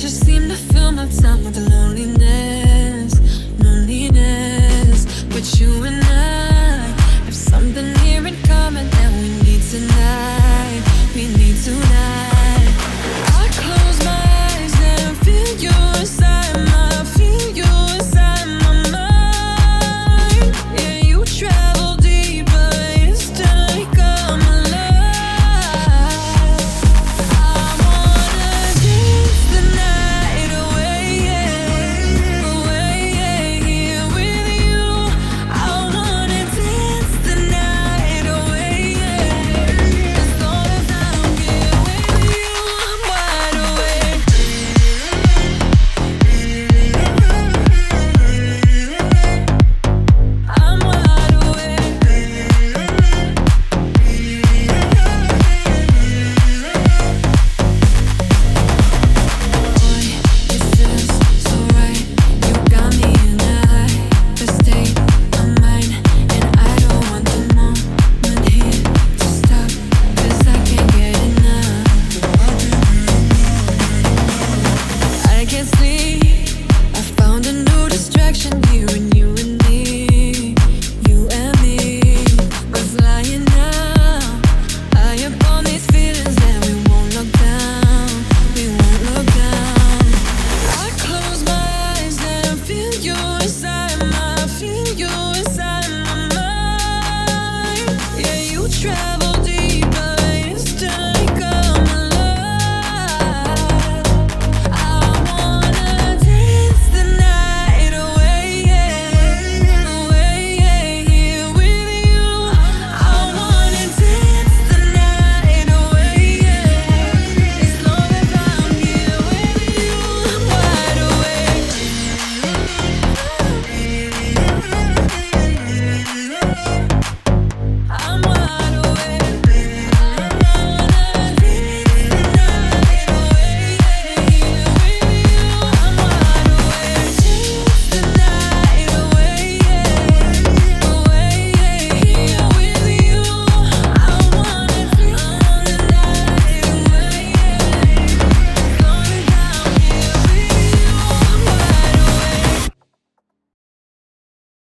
just seem to fill my time with loneliness, loneliness. But you and I have something here in common that we need tonight. We need tonight. I close my eyes and feel you inside my, feel you inside my mind. Yeah, you travel deeper, instantly come alive. I wanna dance the night away, away, here with you. I wanna dance the night away, as long as I'm here with you. I'm wide awake. I'm wide awake. Boy, it feels so right. You got me in a state of mind, and I don't want the moment here to stop, 'cause I can't get enough. I can't sleep. I found a new distraction here in you and me, you and me. We're flying now, high up on these feelings that we won't look down, we won't look down. I close my eyes and feel you inside my, feel you inside my mind. Yeah, you try.